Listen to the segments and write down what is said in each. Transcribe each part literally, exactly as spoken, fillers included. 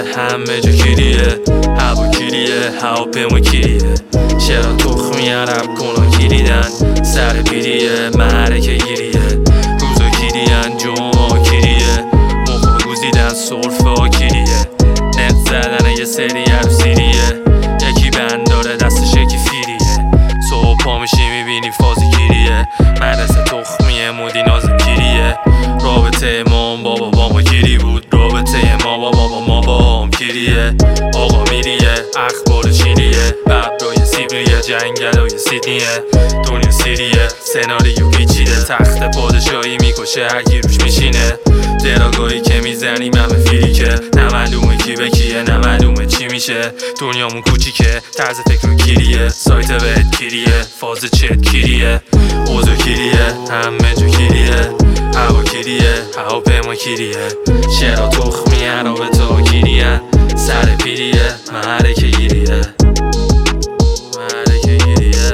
همه جا کیریه، هوا کیریه، هواپیما کیریه، چرا تخمی عرب کنا کیریدن، سر پیریه، معرکه گیریه، روزا کیریان، جمعه کیریه، مخا گوزیدن، سرفه کیریه، نت زدن یه سری عروسیریه، یکی بند داره دستش یکی فیریه، صبح پا میشی میبینی فاز کیریه، مدرسه تخمیه، مودی ناز کیریه، رابطه ما بابا بابا گیری بود، رابطه ما با بابا ما با هم کیریه، آقا میریه، اخبار چیریه، ببرای سیبریه، جنگل های سیدنیه، دنیا سیریه، سناریو پیچیده، تخت پادشاهی میکشه هرکی روش میشینه، دراگاهی که میزنیم همه فیریکه، نه معلومه کی به کیه، نه معلومه چی میشه، دنیامون کوچیکه، طرز فکر رو کیریه، سایت بهت کیریه، فاز چت کیریه، اوضاع کیریه، همه جا کیریه، هوا کیریه، هواپیما کیریه، چرا تخمی رابطه ها کیریه، سر پیریه، معرکه گیریه، معرکه گیریه،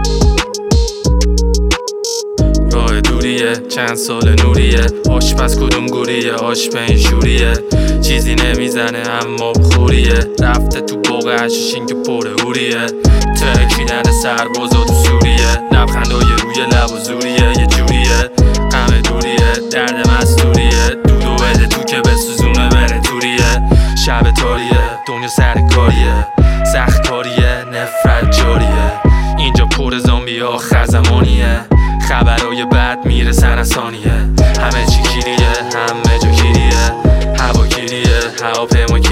راه دوریه، چند سال نوریه، آشپز کدوم گوریه، آش به این شوریه، چیزی نمیزنه اما بخوریه، رفته تو باغ عششین که پر هوریه، ترکیدن سربازا تو سوریه، لبخندای روی لب و زوریه، یه جوریه، غم دوریه، درد مستوریه، دودو بده تو که بسوزونه بره توریه، شب تاریه، دنیا سر کاریه، سخت کاریه، نفرت جاریه، اینجا پر زامبی ها خزمانیه، خبرای بد میرسن از ثانیه، همه چی کیریه، همه جا کیریه، هوا کیریه، هواپیما